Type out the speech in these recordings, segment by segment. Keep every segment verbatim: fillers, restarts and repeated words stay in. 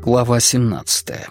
Глава семнадцатая.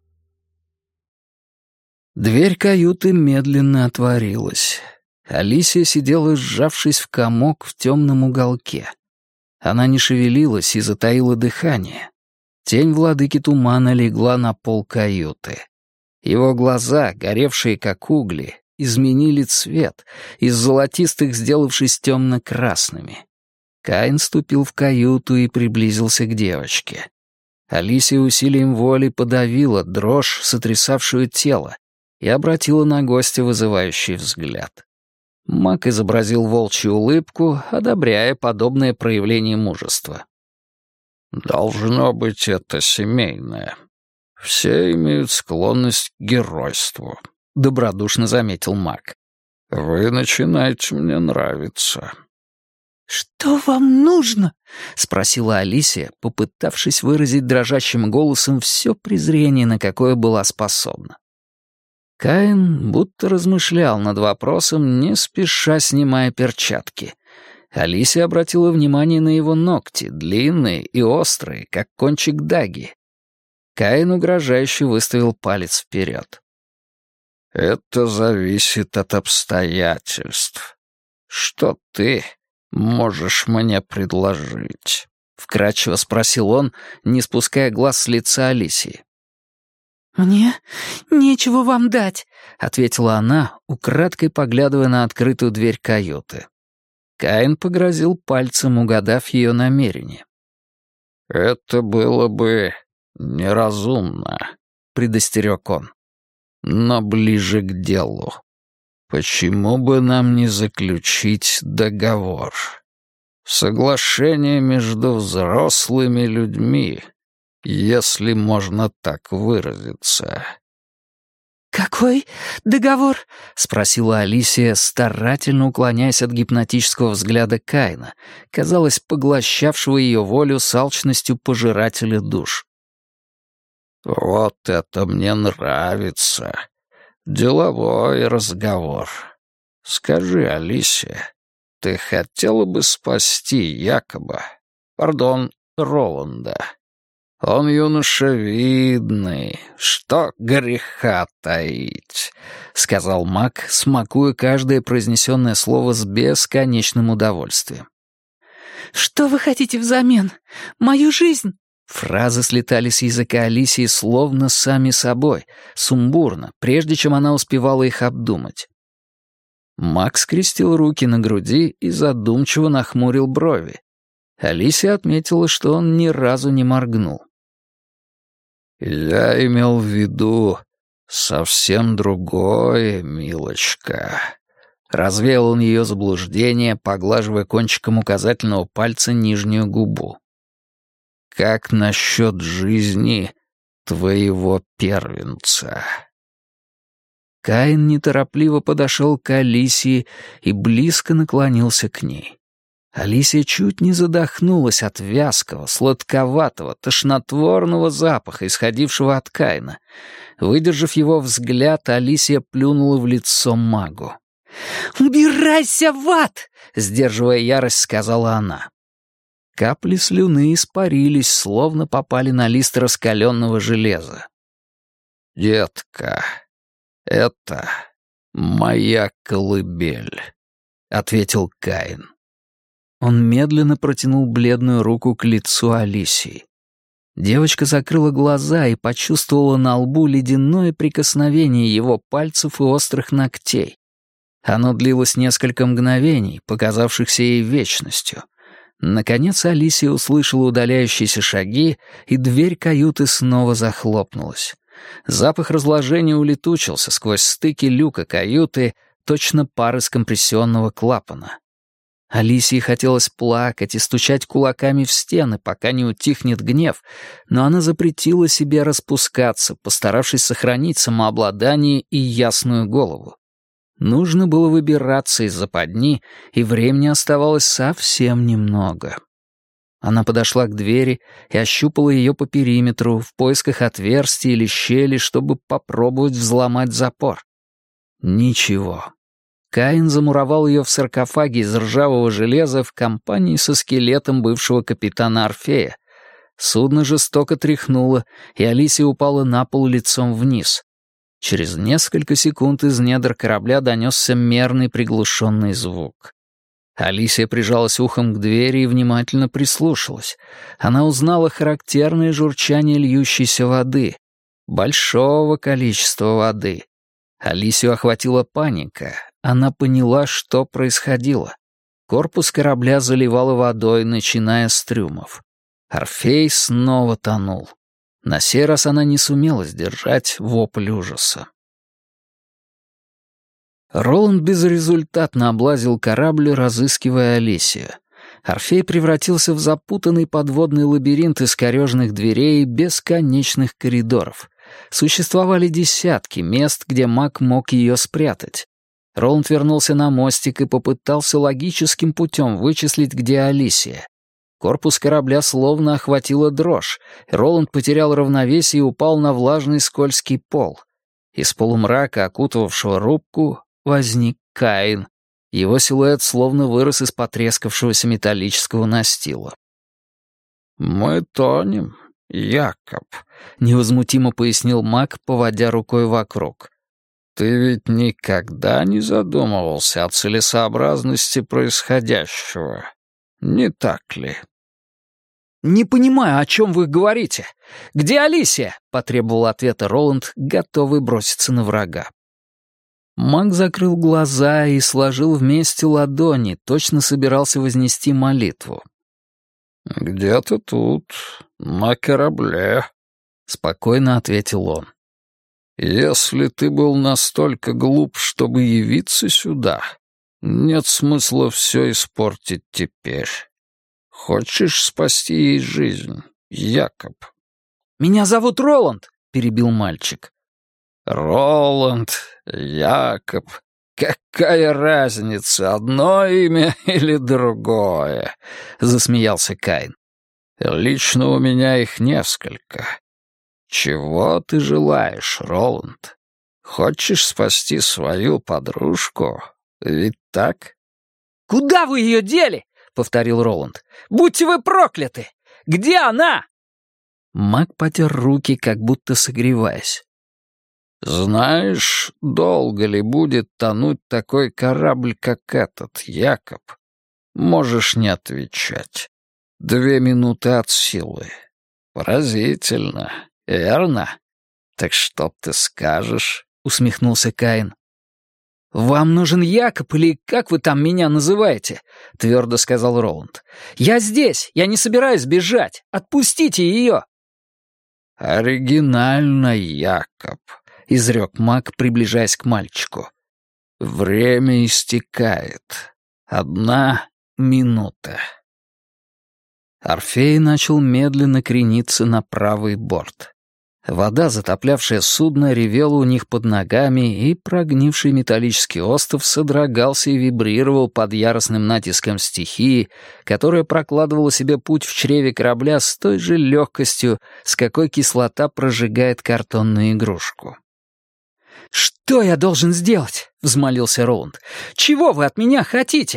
Дверь каюты медленно отворилась. Алисия сидела, сжавшись в комок в темном уголке. Она не шевелилась и затаила дыхание. Тень владыки тумана легла на пол каюты. Его глаза, горевшие как угли, изменили цвет, из золотистых сделавшись темно-красными. Каин ступил в каюту и приблизился к девочке. Алисия усилием воли подавила дрожь, сотрясавшую тело, и обратила на гостя вызывающий взгляд. Маг изобразил волчью улыбку, одобряя подобное проявление мужества. «Должно быть, это семейное. Все имеют склонность к геройству», — добродушно заметил маг. «Вы начинаете мне нравиться». «Что вам нужно?» — спросила Алисия, попытавшись выразить дрожащим голосом все презрение, на какое была способна. Каин будто размышлял над вопросом, не спеша снимая перчатки. Алисия обратила внимание на его ногти, длинные и острые, как кончик даги. Каин угрожающе выставил палец вперед. «Это зависит от обстоятельств. Что ты можешь мне предложить?» — вкратчиво спросил он, не спуская глаз с лица Алисии. «Мне нечего вам дать», — ответила она, украдкой поглядывая на открытую дверь каюты. Каин погрозил пальцем, угадав ее намерение. «Это было бы неразумно», — предостерег он. «Но ближе к делу. Почему бы нам не заключить договор? Соглашение между взрослыми людьми, если можно так выразиться». «Какой договор?» — спросила Алисия, старательно уклоняясь от гипнотического взгляда Каина, казалось, поглощавшего ее волю с алчностью пожирателя душ. «Вот это мне нравится. Деловой разговор. Скажи, Алисия, ты хотела бы спасти Якоба, пардон, Роланда? Он юноша видный, что греха таить», — сказал маг, смакуя каждое произнесенное слово с бесконечным удовольствием. «Что вы хотите взамен? Мою жизнь?» Фразы слетали с языка Алисии словно сами собой, сумбурно, прежде чем она успевала их обдумать. Маг скрестил руки на груди и задумчиво нахмурил брови. Алисия отметила, что он ни разу не моргнул. «Я имел в виду совсем другое, милочка». Развеял он ее заблуждение, поглаживая кончиком указательного пальца нижнюю губу. «Как насчет жизни твоего первенца?» Каин неторопливо подошел к Алисии и близко наклонился к ней. Алисия чуть не задохнулась от вязкого, сладковатого, тошнотворного запаха, исходившего от Каина. Выдержав его взгляд, Алисия плюнула в лицо магу. «Убирайся в ад!» — сдерживая ярость, сказала она. Капли слюны испарились, словно попали на лист раскаленного железа. «Детка, это моя колыбель», — ответил Каин. Он медленно протянул бледную руку к лицу Алисии. Девочка закрыла глаза и почувствовала на лбу ледяное прикосновение его пальцев и острых ногтей. Оно длилось несколько мгновений, показавшихся ей вечностью. Наконец Алисия услышала удаляющиеся шаги, и дверь каюты снова захлопнулась. Запах разложения улетучился сквозь стыки люка каюты, точно пар из компрессионного клапана. Алисии хотелось плакать и стучать кулаками в стены, пока не утихнет гнев, но она запретила себе распускаться, постаравшись сохранить самообладание и ясную голову. Нужно было выбираться из западни, и времени оставалось совсем немного. Она подошла к двери и ощупала ее по периметру в поисках отверстий или щели, чтобы попробовать взломать запор. Ничего. Каин замуровал ее в саркофаге из ржавого железа в компании со скелетом бывшего капитана Орфея. Судно жестоко тряхнуло, и Алисия упала на пол лицом вниз. Через несколько секунд из недр корабля донесся мерный приглушенный звук. Алисия прижалась ухом к двери и внимательно прислушалась. Она узнала характерное журчание льющейся воды. Большого количества воды. Алисию охватила паника. Она поняла, что происходило. Корпус корабля заливало водой, начиная с трюмов. Орфей снова тонул. На сей раз она не сумела сдержать вопль ужаса. Роланд безрезультатно облазил корабль, разыскивая Алисию. Орфей превратился в запутанный подводный лабиринт искорёженных дверей и бесконечных коридоров. Существовали десятки мест, где маг мог ее спрятать. Роланд вернулся на мостик и попытался логическим путем вычислить, где Алисия. Корпус корабля словно охватила дрожь. Роланд потерял равновесие и упал на влажный скользкий пол. Из полумрака, окутывавшего рубку, возник Каин. Его силуэт словно вырос из потрескавшегося металлического настила. «Мы тонем, Якоб», — невозмутимо пояснил маг, поводя рукой вокруг. «Ты ведь никогда не задумывался о целесообразности происходящего, не так ли?» «Не понимаю, о чем вы говорите. Где Алисия?» — потребовал ответа Роланд, готовый броситься на врага. Маг закрыл глаза и сложил вместе ладони, точно собирался вознести молитву. «Где-то тут, на корабле», — спокойно ответил он. «Если ты был настолько глуп, чтобы явиться сюда, нет смысла все испортить теперь. Хочешь спасти ей жизнь, Якоб?» «Меня зовут Роланд», — перебил мальчик. «Роланд, Якоб, какая разница, одно имя или другое?» — засмеялся Каин. «Лично у меня их несколько. Чего ты желаешь, Роланд? Хочешь спасти свою подружку? Ведь так?» «Куда вы ее дели?» — повторил Роланд. «Будьте вы прокляты! Где она?» Маг потер руки, как будто согреваясь. «Знаешь, долго ли будет тонуть такой корабль, как этот, Якоб? Можешь не отвечать. Две минуты от силы. Поразительно, верно? Так что ты скажешь?» — усмехнулся Каин. «Вам нужен Якоб, или как вы там меня называете?» — твердо сказал Роланд. «Я здесь, я не собираюсь бежать. Отпустите ее!» «Оригинально, Якоб», — изрек маг, приближаясь к мальчику. «Время истекает. Одна минута». Орфей начал медленно крениться на правый борт. Вода, затоплявшая судно, ревела у них под ногами, и прогнивший металлический остов содрогался и вибрировал под яростным натиском стихии, которая прокладывала себе путь в чреве корабля с той же легкостью, с какой кислота прожигает картонную игрушку. «Что я должен сделать?» — взмолился Роланд. «Чего вы от меня хотите?»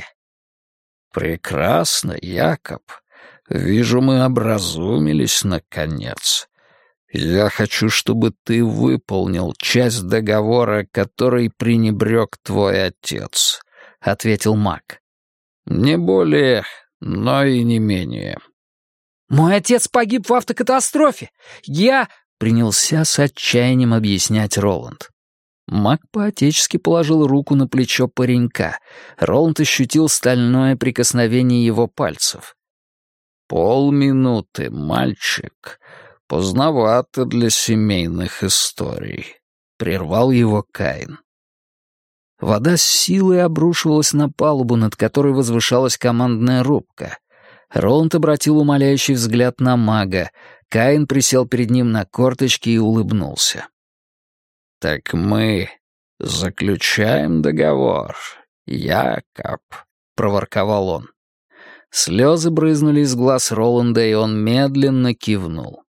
«Прекрасно, Якоб. Вижу, мы образумились, наконец. Я хочу, чтобы ты выполнил часть договора, который пренебрег твой отец», — ответил маг. «Не более, но и не менее». «Мой отец погиб в автокатастрофе. Я...» — принялся с отчаянием объяснять Роланд. Маг по-отечески положил руку на плечо паренька. Роланд ощутил стальное прикосновение его пальцев. «Полминуты, мальчик. Поздновато для семейных историй», — прервал его Каин. Вода с силой обрушивалась на палубу, над которой возвышалась командная рубка. Роланд обратил умоляющий взгляд на мага. Каин присел перед ним на корточки и улыбнулся. «Так мы заключаем договор, Якоб», — проворковал он. Слезы брызнули из глаз Роланда, и он медленно кивнул.